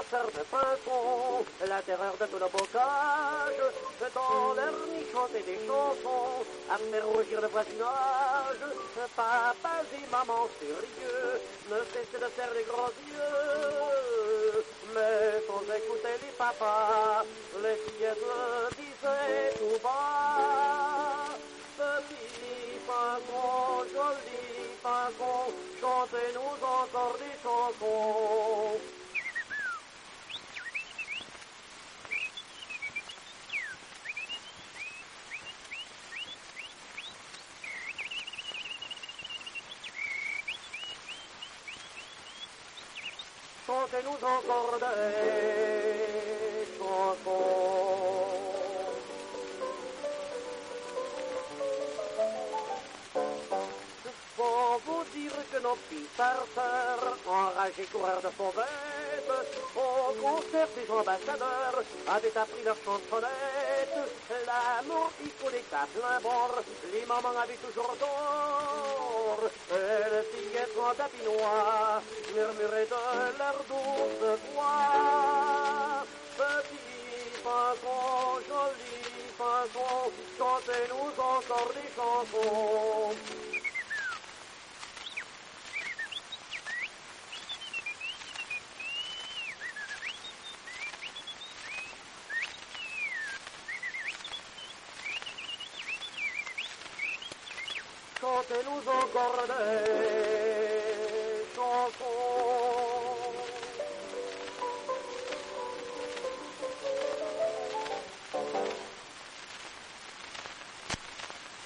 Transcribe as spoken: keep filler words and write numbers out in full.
chasseurs de pinsons, la terreur de tout le bocage, dans leur nid chanter des chansons, à faire rougir le voisinage. Papas et mamans sérieux ne cessent de faire les grands yeux, mais sans écouter les papas, les fillettes disaient tout bas. Petit pinson, joli pinson, chantez-nous encore des chansons. Chantez-nous encore des chansons. Faut vous dire que nos petits farceurs, enragés coureurs de fauvettes, au concert des ambassadeurs, avaient appris leur chansonnette. L'amour, il faut des à plein bord, les mamans avaient toujours tort. Et les fillettes en tapinois murmuraient de leur douce voix. Petit pinson, joli pinson, chantez-nous encore des chansons. Chantez-nous encore des chansons.